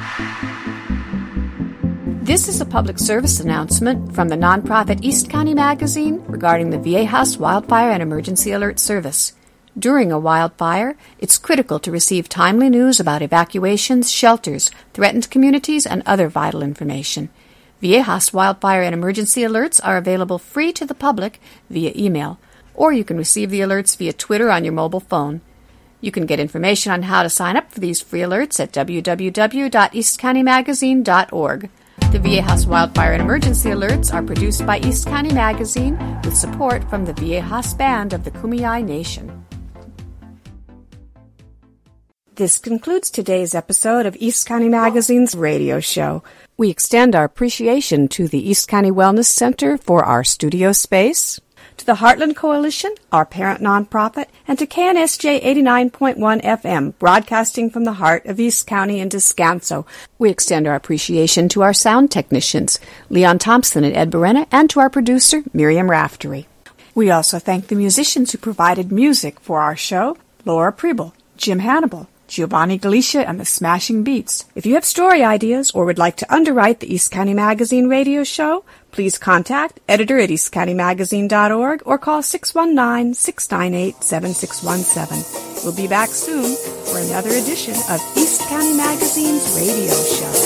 This is a public service announcement from the nonprofit East County Magazine regarding the Viejas Wildfire and Emergency Alert Service. During a wildfire, it's critical to receive timely news about evacuations, shelters, threatened communities, and other vital information. Viejas Wildfire and Emergency Alerts are available free to the public via email, or you can receive the alerts via Twitter on your mobile phone. You can get information on how to sign up for these free alerts at www.eastcountymagazine.org. The Viejas Wildfire and Emergency Alerts are produced by East County Magazine with support from the Viejas Band of the Kumeyaay Nation. This concludes today's episode of East County Magazine's radio show. We extend our appreciation to the East County Wellness Center for our studio space, to the Heartland Coalition, our parent nonprofit, and to KNSJ 89.1 FM, broadcasting from the heart of East County and Descanso. We extend our appreciation to our sound technicians, Leon Thompson and Ed Berena, and to our producer, Miriam Raftery. We also thank the musicians who provided music for our show, Laura Preble, Jim Hannibal, Giovanni Galicia, and the Smashing Beats. If you have story ideas or would like to underwrite the East County Magazine radio show, please contact editor at eastcountymagazine.org or call 619-698-7617. We'll be back soon for another edition of East County Magazine's radio show.